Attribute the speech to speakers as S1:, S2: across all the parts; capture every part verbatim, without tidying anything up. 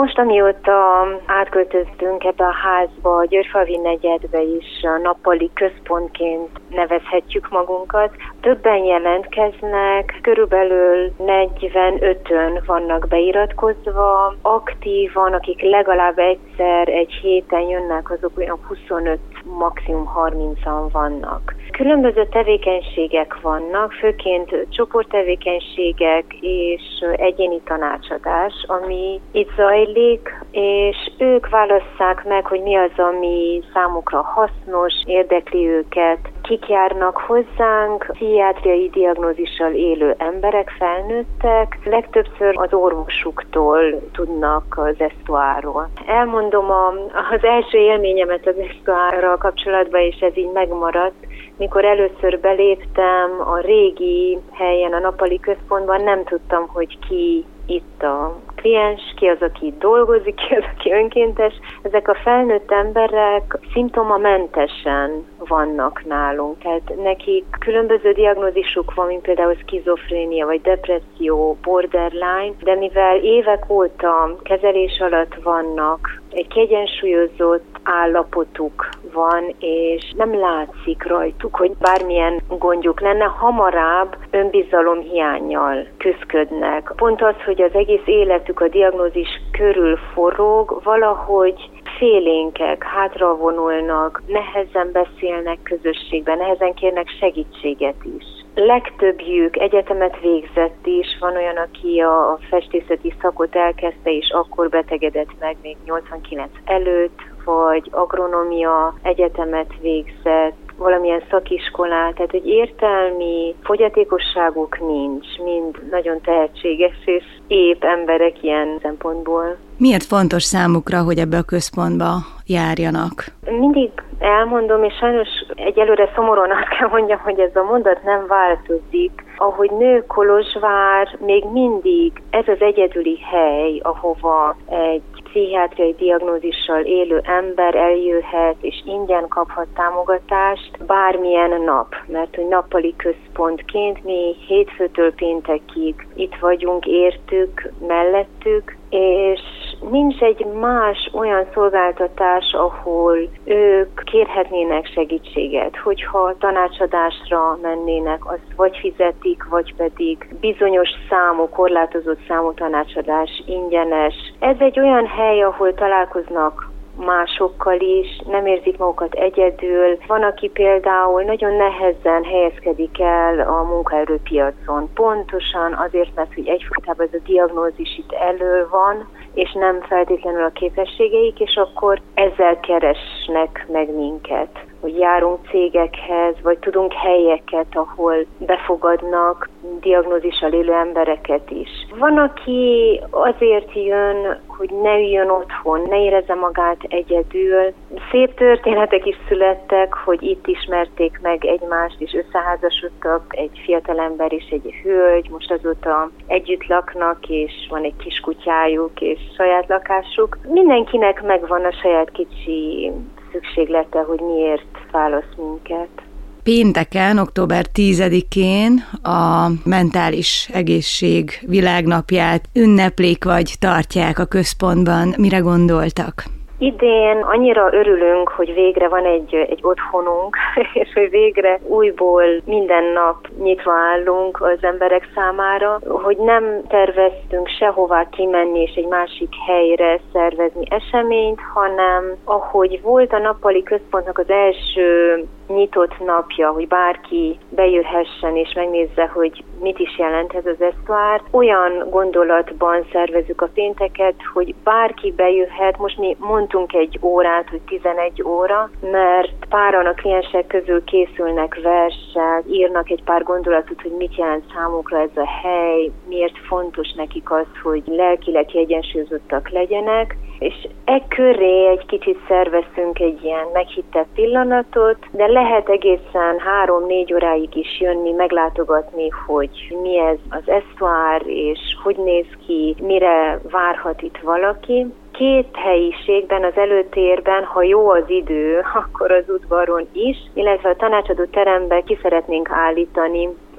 S1: Most, amióta átköltöztünk ebbe a házba, a Györgyfalvi negyedbe is nappali központként nevezhetjük magunkat, többen jelentkeznek, körülbelül negyvenötön vannak beiratkozva, aktívan, akik legalább egyszer egy héten jönnek, azok olyan huszonöt, maximum harmincan vannak. Különböző tevékenységek vannak, főként csoporttevékenységek és egyéni tanácsadás, ami itt zajlik, és ők válasszák meg, hogy mi az, ami számukra hasznos, érdekli őket, kik járnak hozzánk, pszichiátriai diagnózissal élő emberek, felnőttek, legtöbbször az orvosuktól tudnak az Estuárról. Elmondom a, az első élményemet az Estuárral kapcsolatban, és ez így megmaradt. Mikor először beléptem a régi helyen, a nappali központban, nem tudtam, hogy ki itt a kliens, ki az, aki itt dolgozik, ki az, aki önkéntes. Ezek a felnőtt emberek szimptomamentesen vannak nálunk, tehát nekik különböző diagnózisuk van, mint például szkizofrénia vagy depresszió, borderline, de mivel évek óta kezelés alatt vannak, egy kiegyensúlyozott állapotuk van, és nem látszik rajtuk, hogy bármilyen gondjuk lenne, hamarabb önbizalomhiánnyal küszködnek. Pont az, hogy az egész életük a diagnózis körül forog, valahogy félénkek, hátra vonulnak, nehezen beszélnek közösségben, nehezen kérnek segítséget is. Legtöbbjük egyetemet végzett is, van olyan, aki a festészeti szakot elkezdte, és akkor betegedett meg még nyolcvankilenc előtt, vagy agronomia egyetemet végzett, valamilyen szakiskolát, tehát hogy értelmi fogyatékosságuk nincs, mind nagyon tehetséges és ép emberek ilyen szempontból.
S2: Miért fontos számukra, hogy ebbe a központba járjanak?
S1: Mindig elmondom, és sajnos egyelőre szomorúan azt kell mondjam, hogy ez a mondat nem változik. Ahogy nő Kolozsvár, még mindig ez az egyedüli hely, ahova egy pszichiátriai diagnózissal élő ember eljöhet és ingyen kaphat támogatást bármilyen nap, mert hogy nappali központként mi hétfőtől péntekig itt vagyunk, értük, mellettük, és nincs egy más olyan szolgáltatás, ahol ők kérhetnének segítséget, hogyha tanácsadásra mennének, azt vagy fizetik, vagy pedig bizonyos számú, korlátozott számú tanácsadás ingyenes. Ez egy olyan hely, ahol találkoznak másokkal is, nem érzik magukat egyedül. Van, aki például nagyon nehezen helyezkedik el a munkaerőpiacon. Pontosan azért, mert hogy egyfolytában ez a diagnózis itt elő van, és nem feltétlenül a képességeik, és akkor ezzel keresnek meg minket. Hogy járunk cégekhez, vagy tudunk helyeket, ahol befogadnak diagnózissal élő embereket is. Van, aki azért jön, hogy ne üljön otthon, ne érezze magát egyedül. Szép történetek is születtek, hogy itt ismerték meg egymást, és összeházasodtak, egy fiatalember és egy hölgy, most azóta együtt laknak, és van egy kis kutyájuk, és saját lakásuk. Mindenkinek megvan a saját kicsi szükséglete, hogy miért választ minket.
S2: Pénteken, október tizedikén a mentális egészség világnapját ünneplik vagy tartják a központban. Mire gondoltak?
S1: Idén annyira örülünk, hogy végre van egy, egy otthonunk, és hogy végre újból minden nap nyitva állunk az emberek számára, hogy nem terveztünk sehová kimenni és egy másik helyre szervezni eseményt, hanem ahogy volt a nappali központnak az első nyitott napja, hogy bárki bejöhessen és megnézze, hogy mit is jelent ez az Estuár. Olyan gondolatban szervezzük a pénteket, hogy bárki bejöhet, most mi mondtunk egy órát, hogy tizenegy óra, mert páran a kliensek közül készülnek versek, írnak egy pár gondolatot, hogy mit jelent számukra ez a hely, miért fontos nekik az, hogy lelkileg kiegyensúlyozottak legyenek, és e köré egy kicsit szerveztünk egy ilyen meghittett pillanatot, de lehet egészen három-négy óráig is jönni, meglátogatni, hogy mi ez az Estuár, és hogy néz ki, mire várhat itt valaki. Két helyiségben, az előtérben, ha jó az idő, akkor az udvaron is, illetve a tanácsadó teremben ki szeretnénk állítani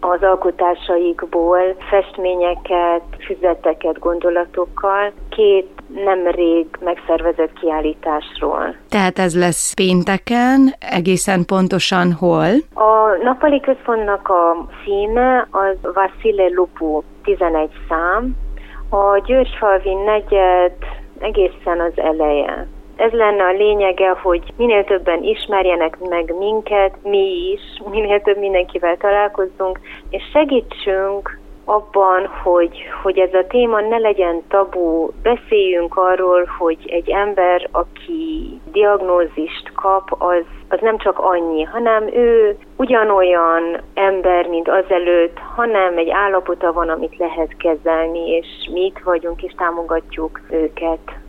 S1: az alkotásaikból festményeket, füzeteket, gondolatokkal két nemrég megszervezett kiállításról.
S2: Tehát ez lesz pénteken, egészen pontosan hol?
S1: A Nappali Központnak a címe az Vasile Lupu tizenegy szám, a Györgyfalvi negyed egészen az eleje. Ez lenne a lényege, hogy minél többen ismerjenek meg minket, mi is, minél több mindenkivel találkozzunk, és segítsünk abban, hogy, hogy ez a téma ne legyen tabu, beszéljünk arról, hogy egy ember, aki diagnózist kap, az, az nem csak annyi, hanem ő ugyanolyan ember, mint azelőtt, hanem egy állapota van, amit lehet kezelni, és mi itt vagyunk, és támogatjuk őket.